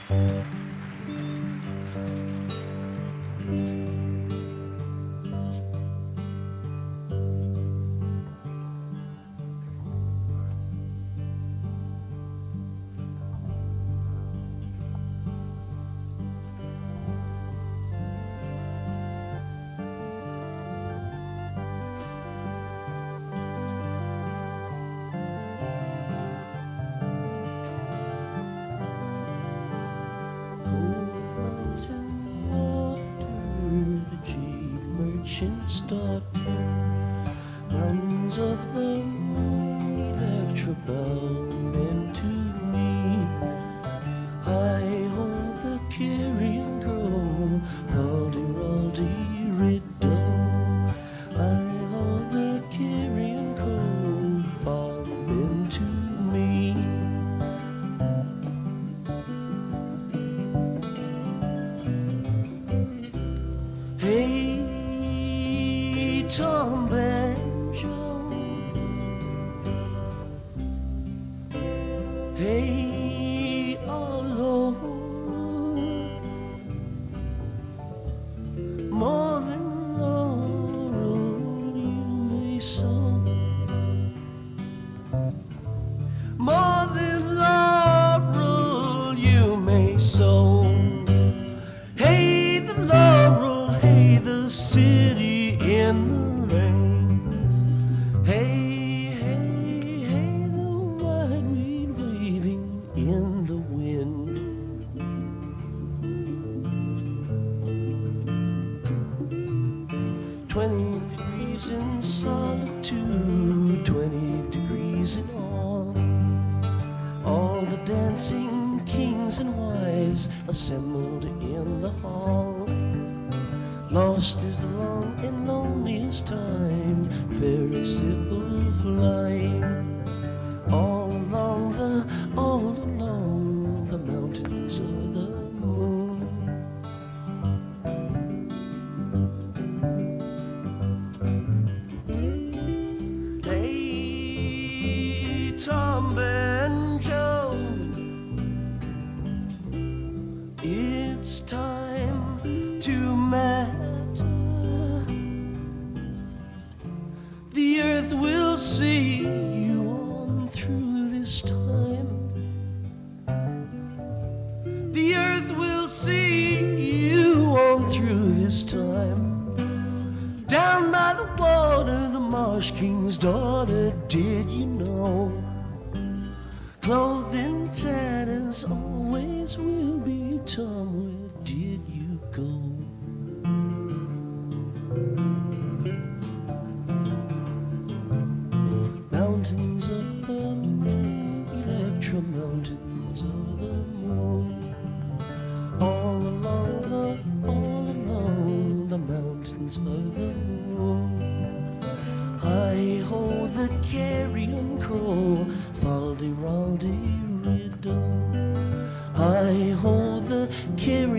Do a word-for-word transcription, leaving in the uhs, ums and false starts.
Merchant's daughter, mountains of the moon, Electra bound into me. I hold the carrion crow, Faldy-Raldy Riddle. I hold the carrion crow, fall into me. Hey, Tom Banjo, hey, alone, more than laurel you may sow, more than laurel you may sow. Hey, the laurel, hey, the city in the rain. Hey, hey, hey, the white weed waving in the wind. Twenty degrees in solitude, twenty degrees in all. All the dancing kings and wives assembled in the hall. Lost is the long and loneliest time, fairy Sybil flying all along the, all along the mountains of the moon. Hey, Tom Banjo, it's time to matter. The earth will see you on through this time. The earth will see you on through this time. Down by the water, the marsh king's daughter, did you know? Clothed in tatters, always will be Tom, where did you go? Mountains of the moon, Electra, mountains of the moon. All along the, all along the mountains of the moon. I hold the carrion crow, Faldy-Raldy Riddle. I hold the carrion